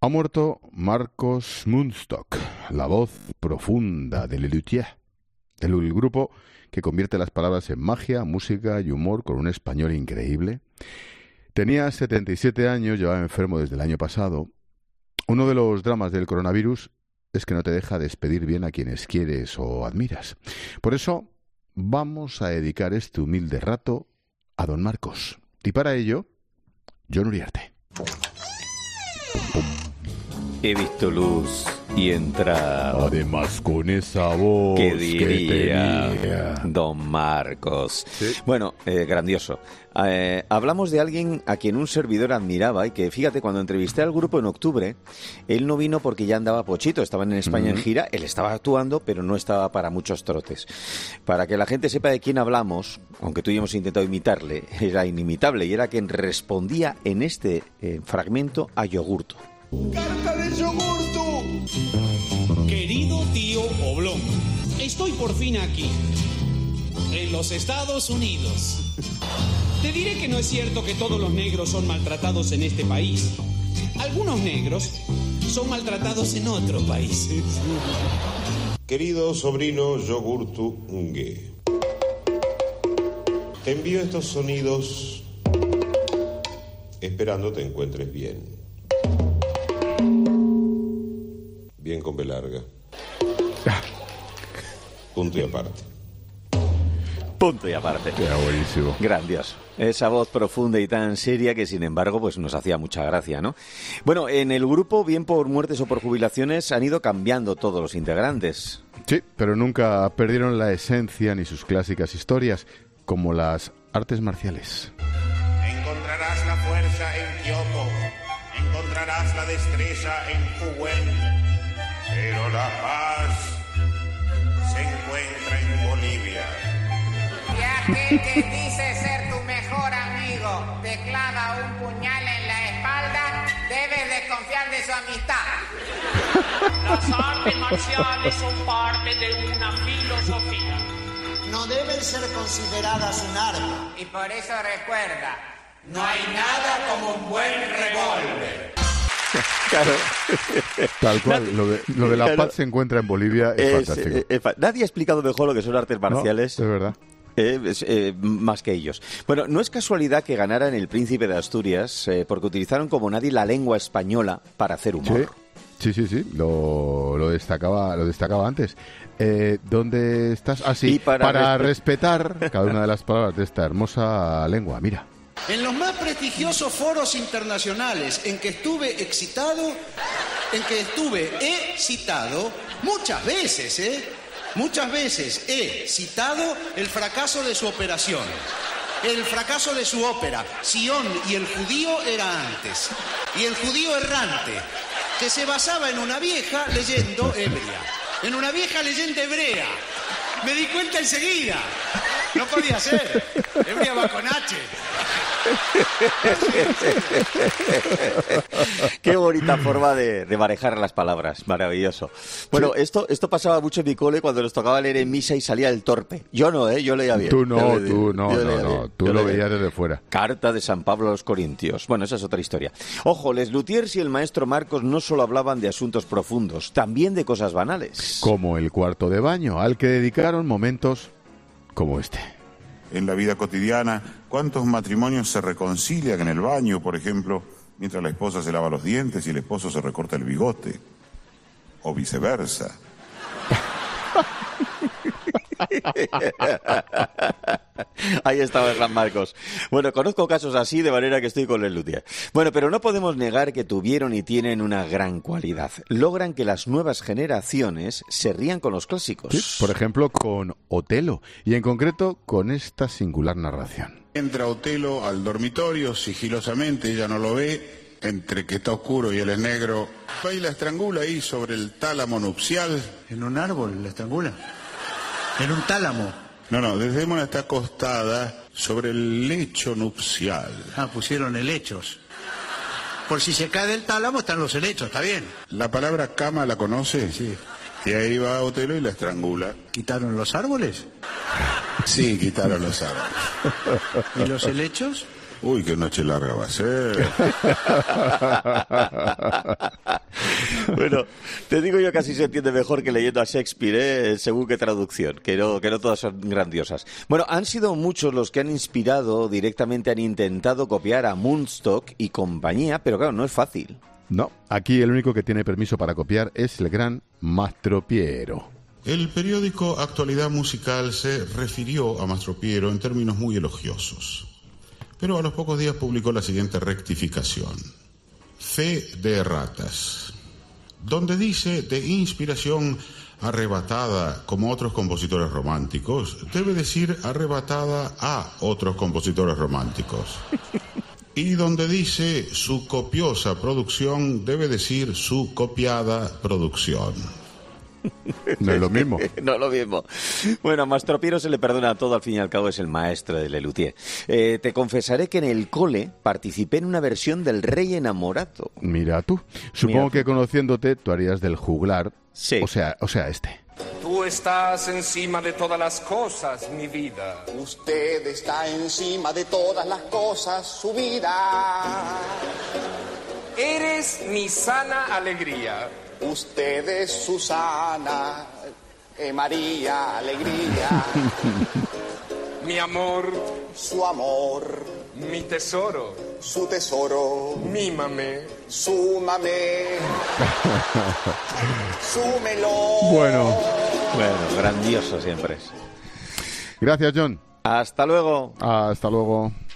Ha muerto Marcos Mundstock, la voz profunda de Lelutier, el grupo que convierte las palabras en magia, música y humor con un español increíble. Tenía 77 años, llevaba enfermo desde el año pasado. Uno de los dramas del coronavirus es que no te deja despedir bien a quienes quieres o admiras. Por eso vamos a dedicar este humilde rato a don Marcos. Y para ello, Jon Uriarte. He visto luz y entrado. Además, con esa voz ¿Qué diría que tenía don Marcos? ¿Sí? Bueno, grandioso. Hablamos de alguien a quien un servidor admiraba y que, fíjate, cuando entrevisté al grupo en octubre, él no vino porque ya andaba pochito, estaban en España en gira, él estaba actuando, pero no estaba para muchos trotes. Para que la gente sepa de quién hablamos, aunque tú y yo hemos intentado imitarle, era inimitable y era quien respondía en este fragmento a Yogurto. ¡Carta de Yogurto! Querido tío Oblón, estoy por fin aquí, en los Estados Unidos. Te diré que no es cierto que todos los negros son maltratados en este país. Algunos negros son maltratados en otros países. Querido sobrino Yogurto Ngue, te envío estos sonidos esperando te encuentres bien. Bien con B larga. Punto y aparte. Punto y aparte. Era buenísimo. Grandioso. Esa voz profunda y tan seria que, sin embargo, pues nos hacía mucha gracia, ¿no? Bueno, en el grupo, bien por muertes o por jubilaciones, han ido cambiando todos los integrantes. Sí, pero nunca perdieron la esencia ni sus clásicas historias, como las artes marciales. Encontrarás la fuerza en Kioto, encontrarás la destreza en Fuwen, pero la paz se encuentra en Bolivia. Y aquel que dice ser tu mejor amigo te clava un puñal en la espalda, debes desconfiar de su amistad. Las artes marciales son parte de una filosofía. No deben ser consideradas un arma. Y por eso recuerda, No hay nada como un buen revólver. Claro. Tal cual, lo de la paz se encuentra en Bolivia es fantástico. Nadie ha explicado mejor lo que son artes marciales. No, es verdad. Más que ellos. Bueno, no es casualidad que ganaran el Príncipe de Asturias porque utilizaron como nadie la lengua española para hacer humor. Sí. Lo destacaba antes. ¿Dónde estás? Y para respetar cada una de las palabras de esta hermosa lengua. Mira. En los más prestigiosos foros internacionales en que estuve excitado, he citado muchas veces, muchas veces he citado el fracaso de su operación, el fracaso de su ópera, Sion y el judío era antes, y el judío errante, que se basaba en una vieja leyenda ebria, en una vieja leyenda hebrea. Me di cuenta enseguida. No podía ser. Hebrea va con H. Qué bonita forma de manejar las palabras, maravilloso. Bueno, Sí. esto pasaba mucho en mi cole cuando nos tocaba leer en misa y salía el torpe. Yo no, yo leía bien. Tú no, Yo leía bien. tú Yo lo leía veías bien. desde fuera. Carta de San Pablo a los Corintios. Bueno, esa es otra historia. Ojo, Les Luthiers y el maestro Marcos no solo hablaban de asuntos profundos, también de cosas banales. Como el cuarto de baño, al que dedicaron momentos como este. En la vida cotidiana, ¿cuántos matrimonios se reconcilian en el baño, por ejemplo, mientras la esposa se lava los dientes y el esposo se recorta el bigote? O viceversa. Ahí estaba el gran Marcos. Bueno, conozco casos así, de manera que estoy con Les Luthiers. Bueno, pero no podemos negar que tuvieron y tienen una gran cualidad. Logran que las nuevas generaciones se rían con los clásicos. Sí, por ejemplo, con Otelo, y en concreto con esta singular narración. Entra Otelo al dormitorio sigilosamente, ella no lo ve, entre que está oscuro y él es negro. Va y la estrangula ahí sobre el tálamo nupcial. ¿En un árbol la estrangula? ¿En un tálamo? No, Desdémona está acostada sobre el lecho nupcial. Ah, pusieron helechos. Por si se cae del tálamo están los helechos, está bien. ¿La palabra cama la conoce? Sí. Y ahí va Otelo y la estrangula. ¿Quitaron los árboles? Sí, quitaron los árboles. ¿Y los helechos? Uy, qué noche larga va a ser. Bueno, te digo yo, casi se entiende mejor que leyendo a Shakespeare, según qué traducción, que no todas son grandiosas. Bueno, han sido muchos los que han inspirado, directamente han intentado copiar a Moonstock y compañía, pero claro, no es fácil. No, aquí el único que tiene permiso para copiar es el gran Mastropiero. El periódico Actualidad Musical se refirió a Mastropiero en términos muy elogiosos, pero a los pocos días publicó la siguiente rectificación. Fe de ratas, donde dice de inspiración arrebatada como otros compositores románticos, debe decir arrebatada a otros compositores románticos. Y donde dice su copiosa producción, debe decir su copiada producción. No es lo mismo. No es lo mismo. Bueno, a Mastropiero se le perdona todo, al fin y al cabo es el maestro de Lelutier. Te confesaré que en el cole participé en una versión del Rey Enamorado. Mira tú. Supongo que conociéndote tú harías del juglar. Sí. O sea, este. Tú estás encima de todas las cosas, mi vida. Usted está encima de todas las cosas, su vida. Eres mi sana alegría. Usted es Susana, María, alegría. Mi amor, su amor, mi tesoro, su tesoro, mímame, súmame, súmelo. Bueno, grandioso siempre es. Gracias, John. Hasta luego. Hasta luego.